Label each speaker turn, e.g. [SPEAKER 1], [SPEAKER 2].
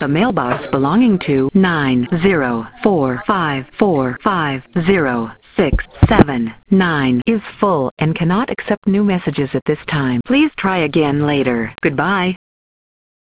[SPEAKER 1] The mailbox belonging to 904545067 is full and cannot accept new messages at this time. Please try again later. Goodbye.